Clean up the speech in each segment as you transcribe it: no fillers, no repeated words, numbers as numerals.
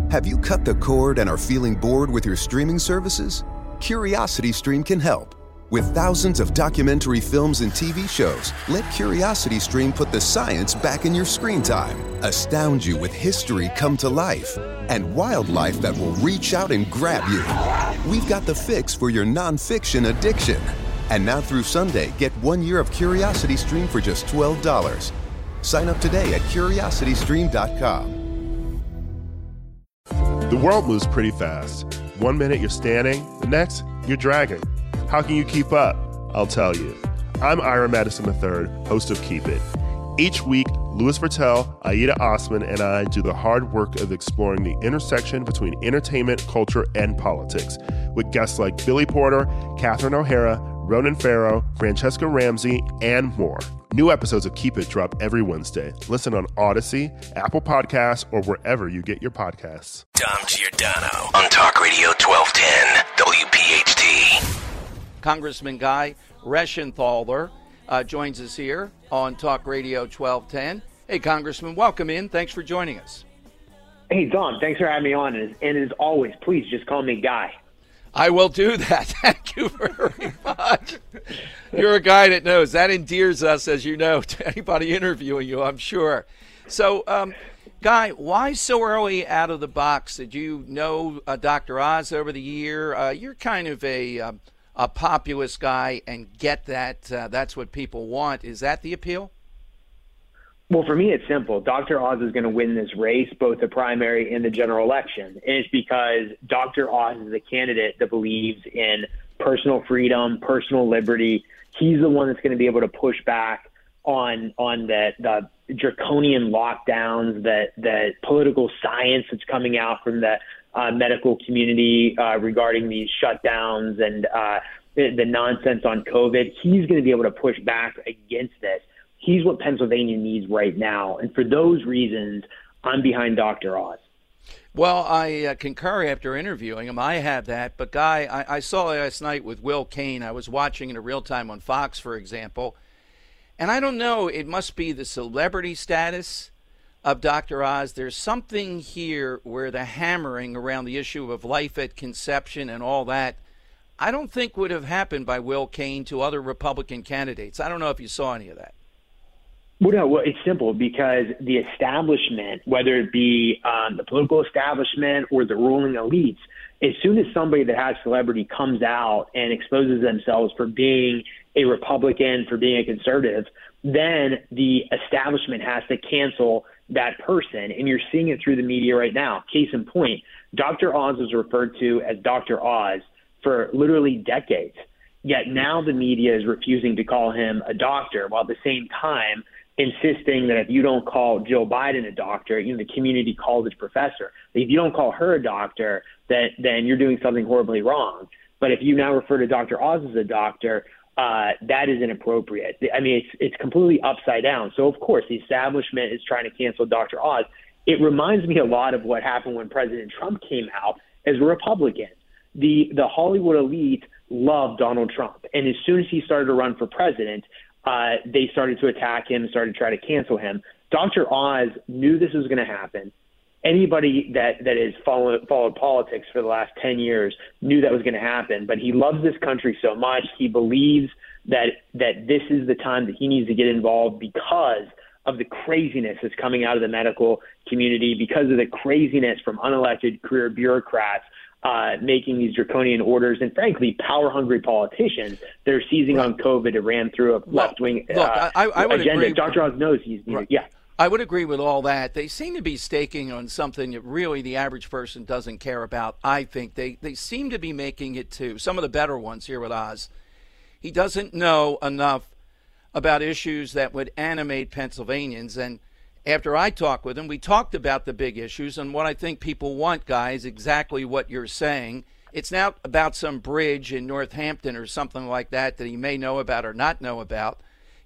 Have you cut the cord and are feeling bored with your streaming services? CuriosityStream can help. With thousands of documentary films and TV shows, let CuriosityStream put the science back in your screen time, astound you with history come to life, and wildlife that will reach out and grab you. We've got the fix for your nonfiction addiction. And now through Sunday, get 1 year of CuriosityStream for just $12. Sign up today at curiositystream.com. The world moves pretty fast. 1 minute you're standing, the next you're dragging. How can you keep up? I'll tell you. I'm Ira Madison III, host of Keep It. Each week, Louis Virtel, Aida Osman, and I do the hard work of exploring the intersection between entertainment, culture, and politics, with guests like Billy Porter, Catherine O'Hara, Ronan Farrow, Francesca Ramsey, and more. New episodes of Keep It drop every Wednesday. Listen on Odyssey, Apple Podcasts, or wherever you get your podcasts. Dom Giordano on Talk Radio 1210 WPHT. Congressman Guy Reschenthaler joins us here on Talk Radio 1210. Hey, Congressman, welcome in. Thanks for joining us. Hey, Dom, thanks for having me on. And as always, please just call me Guy. I will do that. Thank you very much. You're a guy that knows. That endears us, as you know, to anybody interviewing you, I'm sure. So, Guy, why so early out of the box? Did you know Dr. Oz over the year? You're kind of a populist guy and get that. That's what people want. Is that the appeal? Well, for me, it's simple. Dr. Oz is going to win this race, both the primary and the general election. And it's because Dr. Oz is a candidate that believes in personal freedom, personal liberty. He's the one that's going to be able to push back on the draconian lockdowns, that political science that's coming out from the medical community regarding these shutdowns and the nonsense on COVID. He's going to be able to push back against this. He's what Pennsylvania needs right now. And for those reasons, I'm behind Dr. Oz. Well, I concur after interviewing him. I have that. But, Guy, I saw last night with Will Cain. I was watching in real time on Fox, for example. And I don't know, it must be the celebrity status of Dr. Oz. There's something here where the hammering around the issue of life at conception and all that, I don't think would have happened by Will Cain to other Republican candidates. I don't know if you saw any of that. Well, it's simple because the establishment, whether it be the political establishment or the ruling elites, as soon as somebody that has celebrity comes out and exposes themselves for being a Republican, for being a conservative, then the establishment has to cancel that person. And you're seeing it through the media right now. Case in point, Dr. Oz was referred to as Dr. Oz for literally decades. Yet now the media is refusing to call him a doctor, while at the same time insisting that if you don't call Joe Biden a doctor, the community college professor, if you don't call her a doctor, then you're doing something horribly wrong. But if you now refer to Dr. Oz as a doctor, that is inappropriate. I mean, it's completely upside down. So, of course, the establishment is trying to cancel Dr. Oz. It reminds me a lot of what happened when President Trump came out as a Republican. The Hollywood elite loved Donald Trump. And as soon as he started to run for president, they started to attack him, started to try to cancel him. Dr. Oz knew this was going to happen. Anybody that has followed politics for the last 10 years knew that was going to happen. But he loves this country so much. He believes that this is the time that he needs to get involved because of the craziness that's coming out of the medical community, because of the craziness from unelected career bureaucrats making these draconian orders, and frankly, power-hungry politicians that are seizing on COVID and ran through a left-wing I would agenda. agree. Dr. Oz knows he's right. Yeah. I would agree with all that. They seem to be staking on something that really the average person doesn't care about. I think they seem to be making it to some of the better ones here with Oz. He doesn't know enough about issues that would animate Pennsylvanians. And after I talked with him, we talked about the big issues, and what I think people want, guys, exactly what you're saying. It's not about some bridge in Northampton or something like that he may know about or not know about.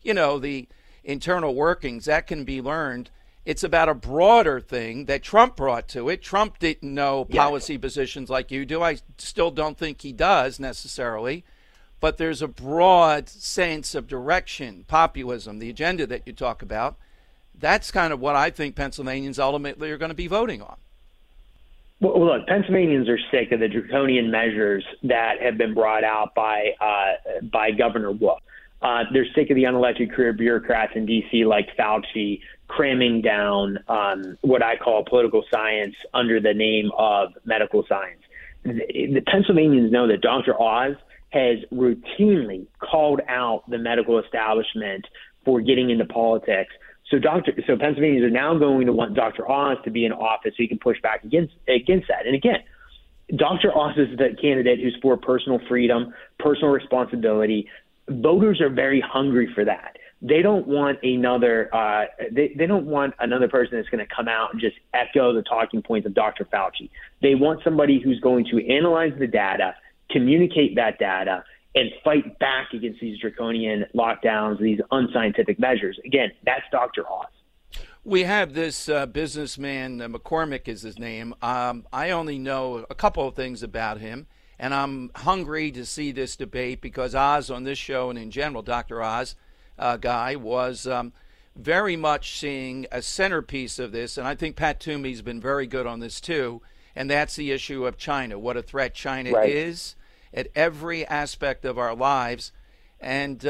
The internal workings, that can be learned. It's about a broader thing that Trump brought to it. Trump didn't know policy positions like you do. I still don't think he does necessarily. But there's a broad sense of direction, populism, the agenda that you talk about. That's kind of what I think Pennsylvanians ultimately are going to be voting on. Well, look, Pennsylvanians are sick of the draconian measures that have been brought out by Governor Wolf. They're sick of the unelected career bureaucrats in D.C. like Fauci cramming down what I call political science under the name of medical science. The Pennsylvanians know that Dr. Oz has routinely called out the medical establishment for getting into politics. So Pennsylvanians are now going to want Dr. Oz to be in office so he can push back against that. And again, Dr. Oz is the candidate who's for personal freedom, personal responsibility. Voters are very hungry for that. They don't want another. They don't want another person that's going to come out and just echo the talking points of Dr. Fauci. They want somebody who's going to analyze the data, communicate that data, and fight back against these draconian lockdowns, these unscientific measures. Again, that's Dr. Oz. We have this businessman, McCormick is his name. I only know a couple of things about him, and I'm hungry to see this debate because Oz on this show and in general, Dr. Oz guy, was very much seeing a centerpiece of this, and I think Pat Toomey's been very good on this too, and that's the issue of China, what a threat China is at every aspect of our lives. And,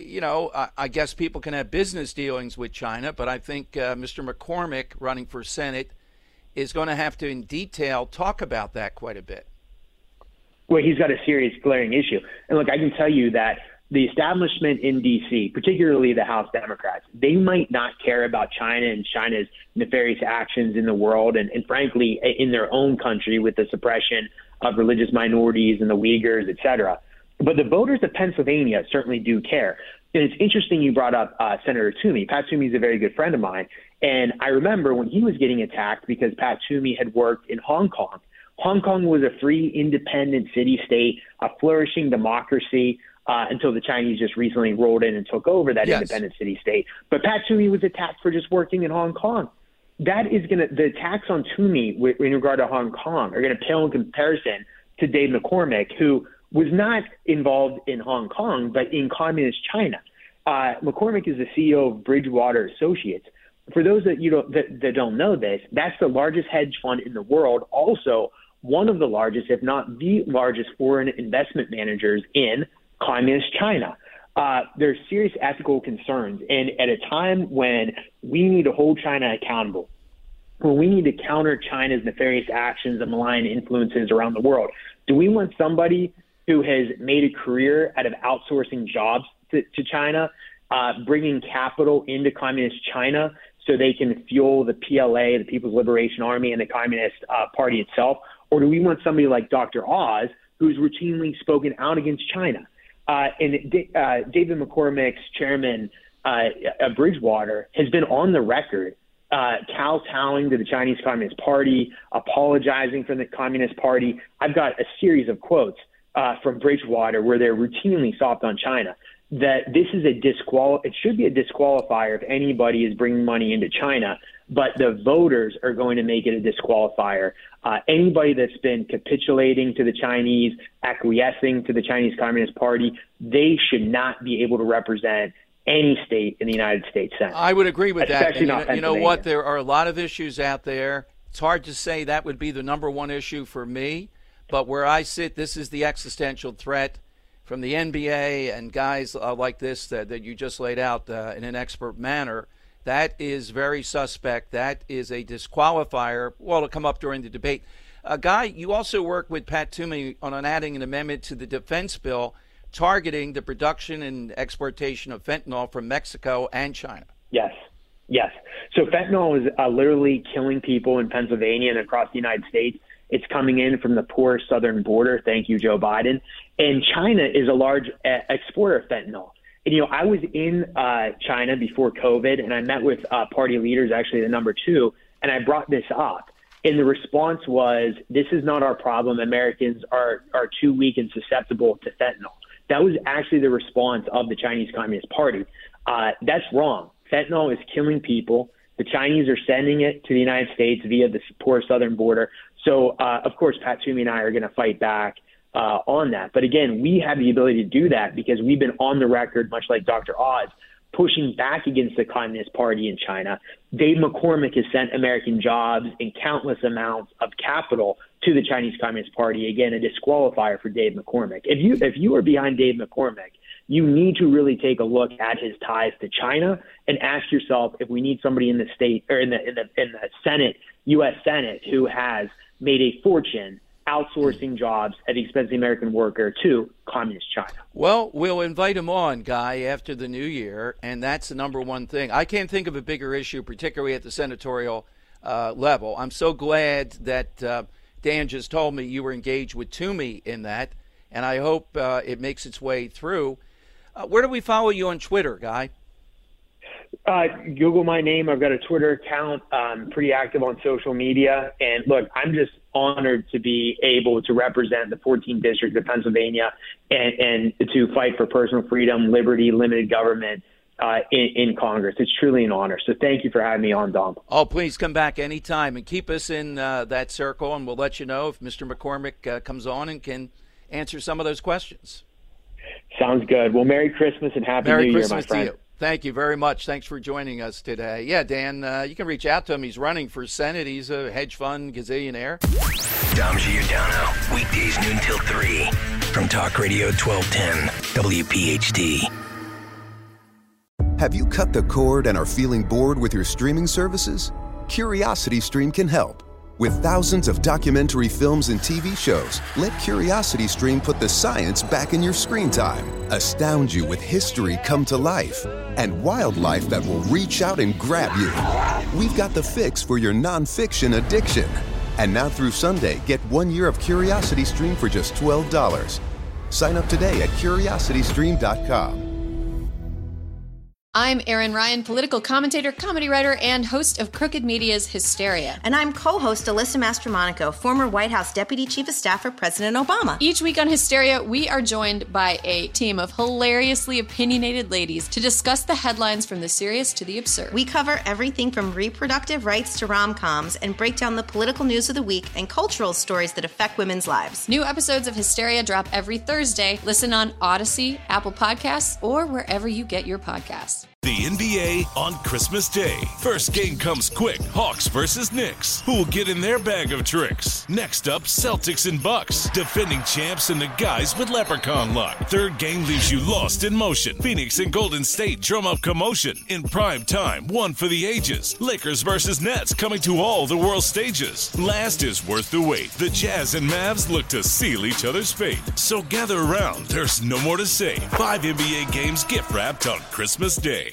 I guess people can have business dealings with China, but I think Mr. McCormick, running for Senate, is going to have to, in detail, talk about that quite a bit. Well, he's got a serious glaring issue. And look, I can tell you that the establishment in D.C., particularly the House Democrats, they might not care about China and China's nefarious actions in the world and frankly, in their own country with the suppression of religious minorities and the Uyghurs, et cetera. But the voters of Pennsylvania certainly do care. And it's interesting you brought up Senator Toomey. Pat Toomey is a very good friend of mine. And I remember when he was getting attacked because Pat Toomey had worked in Hong Kong. Hong Kong was a free, independent city-state, a flourishing democracy until the Chinese just recently rolled in and took over that independent city-state. But Pat Toomey was attacked for just working in Hong Kong. The attacks on Toomey in regard to Hong Kong are going to pale in comparison to Dave McCormick, who was not involved in Hong Kong, but in communist China. McCormick is the CEO of Bridgewater Associates. For those that don't know this, that's the largest hedge fund in the world, also one of the largest, if not the largest, foreign investment managers in communist China. There's serious ethical concerns. And at a time when we need to hold China accountable, when we need to counter China's nefarious actions and malign influences around the world, do we want somebody who has made a career out of outsourcing jobs to China, bringing capital into communist China so they can fuel the PLA, the People's Liberation Army, and the Communist Party itself? Or do we want somebody like Dr. Oz, who's routinely spoken out against China? David McCormick's chairman of Bridgewater has been on the record kowtowing to the Chinese Communist Party, apologizing for the Communist Party. I've got a series of quotes from Bridgewater where they're routinely soft on China. That this is it should be a disqualifier if anybody is bringing money into China, but the voters are going to make it a disqualifier. Anybody that's been capitulating to the Chinese, acquiescing to the Chinese Communist Party, they should not be able to represent any state in the United States Senate. I would agree with that. Especially not you know what? There are a lot of issues out there. It's hard to say that would be the number one issue for me, but where I sit, this is the existential threat from the NBA and guys like this that you just laid out in an expert manner. That is very suspect. That is a disqualifier. Well, it'll come up during the debate. Guy, you also work with Pat Toomey on adding an amendment to the defense bill targeting the production and exportation of fentanyl from Mexico and China. Yes. So fentanyl is literally killing people in Pennsylvania and across the United States. It's coming in from the poor southern border. Thank you, Joe Biden. And China is a large exporter of fentanyl. And, I was in China before COVID, and I met with party leaders, actually the number 2, and I brought this up. And the response was, this is not our problem. Americans are too weak and susceptible to fentanyl. That was actually the response of the Chinese Communist Party. That's wrong. Fentanyl is killing people. The Chinese are sending it to the United States via the poor southern border. So, of course, Pat Toomey and I are going to fight back on that. But again, we have the ability to do that because we've been on the record, much like Dr. Oz, pushing back against the Communist Party in China. Dave McCormick has sent American jobs and countless amounts of capital to the Chinese Communist Party. Again, a disqualifier for Dave McCormick. If you are behind Dave McCormick, you need to really take a look at his ties to China and ask yourself if we need somebody in the state or in the Senate, U.S. Senate, who has made a fortune outsourcing jobs at the expense of the American worker to communist China. Well, we'll invite him on, Guy, after the new year, and that's the number one thing. I can't think of a bigger issue, particularly at the senatorial level. I'm so glad that Dan just told me you were engaged with Toomey in that, and I hope it makes its way through. Where do we follow you on Twitter, Guy? Google my name. I've got a Twitter account. I'm pretty active on social media. And look, I'm just honored to be able to represent the 14th District of Pennsylvania and to fight for personal freedom, liberty, limited government in Congress. It's truly an honor. So thank you for having me on, Dom. Oh, please come back anytime and keep us in that circle, and we'll let you know if Mr. McCormick comes on and can answer some of those questions. Sounds good. Well, Merry Christmas and Happy New Year, my friend. To you. Thank you very much. Thanks for joining us today. Yeah, Dan, you can reach out to him. He's running for Senate. He's a hedge fund gazillionaire. Dom Giordano, weekdays noon till 3 from Talk Radio 1210 WPHT. Have you cut the cord and are feeling bored with your streaming services? CuriosityStream can help. With thousands of documentary films and TV shows, let CuriosityStream put the science back in your screen time, astound you with history come to life, and wildlife that will reach out and grab you. We've got the fix for your nonfiction addiction. And now through Sunday, get 1 year of CuriosityStream for just $12. Sign up today at curiositystream.com. I'm Erin Ryan, political commentator, comedy writer, and host of Crooked Media's Hysteria. And I'm co-host Alyssa Mastromonaco, former White House Deputy Chief of Staff for President Obama. Each week on Hysteria, we are joined by a team of hilariously opinionated ladies to discuss the headlines from the serious to the absurd. We cover everything from reproductive rights to rom-coms and break down the political news of the week and cultural stories that affect women's lives. New episodes of Hysteria drop every Thursday. Listen on Odyssey, Apple Podcasts, or wherever you get your podcasts. The NBA on Christmas Day. First game comes quick. Hawks versus Knicks. Who will get in their bag of tricks? Next up, Celtics and Bucks. Defending champs and the guys with leprechaun luck. Third game leaves you lost in motion. Phoenix and Golden State drum up commotion. In prime time, one for the ages. Lakers versus Nets coming to all the world stages. Last is worth the wait. The Jazz and Mavs look to seal each other's fate. So gather around. There's no more to say. 5 NBA games gift wrapped on Christmas Day.